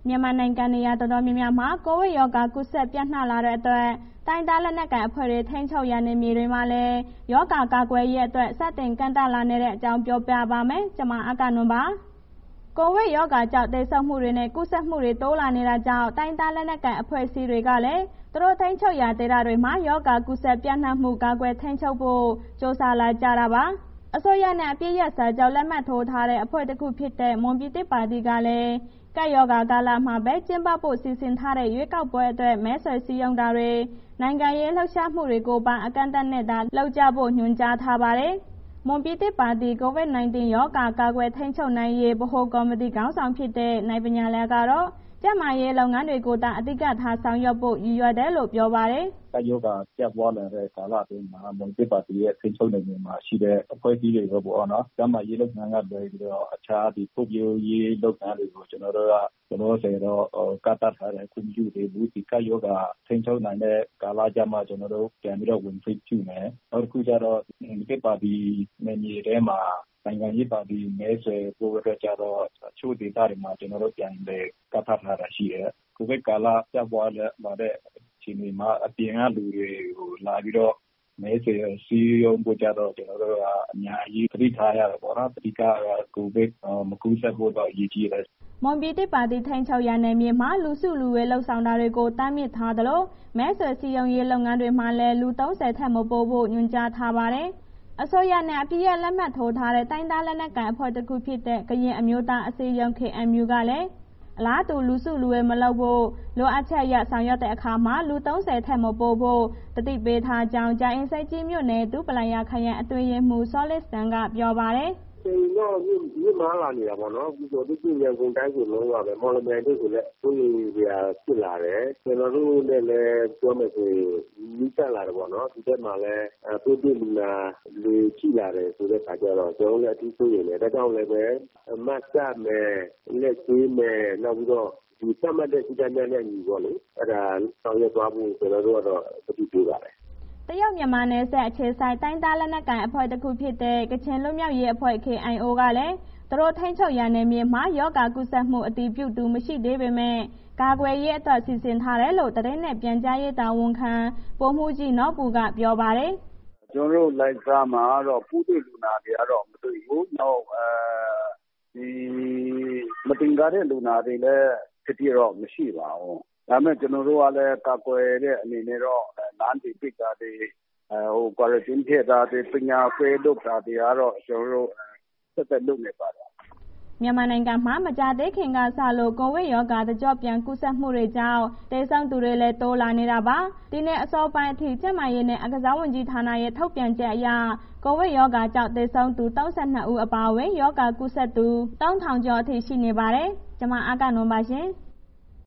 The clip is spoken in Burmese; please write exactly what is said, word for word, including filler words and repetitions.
မြန်မာနိုင်ငံနေရာတော်တော်များများမှာကိုဗစ်ရောဂါကူးစက်ပျံ့နှံ့လာတဲ့အတွက်တိုင်းရင်းသားလက်နက်ကိုင်အဖွဲ့တွေထိန်းချုပ်ရာနယ်မြေတွေမှာလည်းရောဂါကာကွယ်ရေးအတွက်စတင်ကန့်သတ်လာနေတဲ့အကြောင်းပြောပြပါမယ်။ ကျွန်မအဂ္ဂနွန်ပါ။ ကိုဗစ်ရောဂါကြောင့်သေဆုံးမှုတွေနဲ့ကူးစက်မှုတွေတိုးလာနေတာကြောင့်တိုင်းရင်းသားလက်နက်ကိုင်အဖွဲ့အစည်းတွေကလည်းသူတို့ထိန်းချုပ်ရာဒေသတွေမှာရောဂါကူးစက်ပျံ့နှံ့မှုကာကွယ်ထိန်းချုပ်ဖို့ကြိုးစားလာကြတာပါ။ အစိုးရနဲ့အပစ်ရပ်စာချုပ်လက်မှတ်ထိုးထားတဲ့အဖွဲ့တစ်ခုဖြစ်တဲ့မွန်ပြည်သစ်ပါတီကလည်းကပ်ရောဂါကာလမှာပဲကျင်းပဖို့စီစဉ်ထားတဲ့ရွေးကောက်ပွဲအတွက်မဲဆွယ်စည်းရုံးတာတွေနိုင်ငံရေးလှုပ်ရှားမှုတွေကိုပါအကန့်အသတ်နဲ့သာလုပ်ကြဖို့ညွှန်ကြားထားပါတယ်။ မွန်ပြည်သစ်ပါတီ ကိုဗစ်၁၉ ရောဂါကာကွယ်ထိန်းချုပ်နိုင်ရေးဗဟိုကော်မတီခေါင်းဆောင်ဖြစ်တဲ့နိုင်ဗညာလယ်ကတော့ကျန်းမာရေးလုပ်ငန်းတွေကိုသာအဓိကထားဆောင်ရွက်ဖို့ရည်ရွယ်တယ်လို့ပြောပါတယ်။ "ကပ်ရောဂါပြန့်ပွားလာတဲ့ကာလအတွင်းမှာမွန်ပြည်သစ်ပါတီရဲ့ထိန်းချုပ်နယ်မြေမှာရှိတဲ့အဖွဲ့အစည်းတွေပေါ့နော်ကျန်းမာရေးလုပ်ငန်းကလွဲပြီးတော့အခြားဒီဖွံ့ဖြိုးရေးလုပ်ငန်းတွေကိုကျွန်တော်တို့ကလောလောဆယ်တော့ကန့်သတ်ထားတယ်ခွင့်မပြုသေးဘူးဒီကပ်ရောဂါထိန်းချုပ်နိုင်တဲ့ကာလကျမှကျွန်တော်တို့ပြန်ပြီးတော့ဝင်ခွင့်ပြုမယ်နောက်တစ်ခုကျတော့မွန်ပြည်သစ်ပါတီနယ်မြေထဲမှာနိုင်ငံရေးပါတီမဲဆွယ်ဖို့အတွက်ကျတော့အချို့ဒေသတွေမှာကျွန်တော်တို့ပြန်လည်ကန့်သတ်ထားတာရှိတယ်ကိုဗစ်ကာလပြန့်ပွားလာတဲ့အခြေအနေမှာအပြင်ကလူတွေကိုလာပြီးတော့မဲဆွယ်စည်းရုံးဖို့ကြတော့ကျွန်တော်တို့ကအများကြီးသတိထားရတယ်ပေါ့နော်အဓိကကိုဗစ်မကူးစက်ဖို့တော့အရေးကြီးတယ်မွန်ပြည်သစ်ပါတီထိန်းချုပ်ရာနယ်မြေမှာလူစုလူဝေးလှုပ်ဆောင်တာတွေကိုတားမြစ်ထားသလိုမဲဆွယ်စည်းရုံးရေးလုပ်ငန်းတွေမှာလည်းလူသုံးဆယ်ထက်မပိုဖို့ညွှန်ကြားထားပါတယ်။အစိုးရနဲ့အပစ်ရပ်လက်မှတ်ထိုးထားတဲ့တိုင်းရင်းသားလက်နက်ကိုင်အဖွဲ့တစ်ခုဖြစ်တဲ့ကရင်အမျိုးသားအစည်းအရုံး ကေအန်ယူ ကလည်းအလားတူလူစုလူဝေးမလုပ်ဖို့လိုအပ်ချက်အရဆောင်ရွက်တဲ့အခါမှာလူသုံးဆယ်ထက်မပိုဖို့သတိပေးထားကြောင်းကြာအင်းဆိပ်ကြီးမြို့နယ်ဒူးပလာယာခရိုင်အတွင်းရေးမှူးစောလစ်စတန်ကပြောပါတယ်။ "ချိန်တော့မြင့်မားလာနေတာပေါ့နော်ပြီးတော့ဒီရန်ကုန်တိုင်းကိုလုံးဝပဲမော်လမြိုင်တို့ကိုလည်းစိုးရိမ်စရာဖြစ်လာတယ်ကျွန်တော်တို့လည်းလည်းပြောမယ်ဆိုရင်နီးစပ်လာတယ်ပေါ့နော်ဒီဘက်မှာလည်းပိုးတွေ့လူနာတွေရှိလာတယ်ဆိုတဲ့အခါကျတော့ကျွန်တော်လည်းအထူးစိုးရိမ်တယ်ဒါကြောင့်လည်းပဲ mask တပ်မယ်လက်ဆေးမယ်နောက်ပြီးတော့ဒီသတ်မှတ်တဲ့စည်းကမ်းများနဲ့အညီပေါ့လေအဲ့ဒါဆောင်ရွက်သွားဖို့ကျွန်တော်တို့ကတော့သတိပေးပါတယ်တရုတ်မြန်မာနယ်စပ်အခြေစိုက်တိုင်းသားလက်နက်ကိုင်အဖွဲ့တစ်ခုဖြစ်တဲ့ကချင်လွတ်မြောက်ရေးအဖွဲ့ ကေအိုင်အို ကလည်းသူတို့ထိန်းချုပ်ရာနယ်မြေမှာရောဂါကူးစက်မှုအတည်ပြုသူမရှိသေးပေမဲ့ကာကွယ်ရေးအတွက်စီစဉ်ထားတယ်လို့သတင်းနဲ့ပြန်ကြားရေးတာဝန်ခံဗိုလ်မှူးကြီးနော်ဘူကပြောပါတယ်။ကျွန်တော်တို့လိုင်ဇာမှာတော့ပိုးတွေ့လူနာတွေကတော့မတွေ့ဘူးနောက်အဲဒီမတင်ကြတဲ့လူနာတွေလည်းတတိတော့မရှိပါဘူးဒါပေမဲ့ကျွန်တော်တို့ကလည်းကာကွယ်တဲ့အနေနဲ့တော့လမ်းတွေပိတ်တာတွေဟို quarantine ထည့်တာတွေပညာပေးလုပ်တာတွေကတော့ကျွန်တော်တို့ဆက်သက်လုပ်နေပါတယ်မြန်မာနိုင်ငံမှာမကြာသေးခင်ကစလို့ကိုဗစ်ရောဂါတကျော့ပြန်ကူးစက်မှုတွေကြောင့်သေဆုံးသူတွေလည်းတိုးလာနေတာပါဒီနေ့အစောပိုင်းအထိကျန်းမာရေးနဲ့အားကစားဝန်ကြီးဌာနရဲ့ထုတ်ပြန်ချက်အရကိုဗစ်ရောဂါကြောင့်သေဆုံးသူသုံးဆယ်နှစ်ဦးအပါအဝင်ရောဂါကူးစက်သူသုံးထောင်ကျော်အထိရှိနေပါတယ်ကျွန်မအဂ္ဂနွန်ပါရှင်။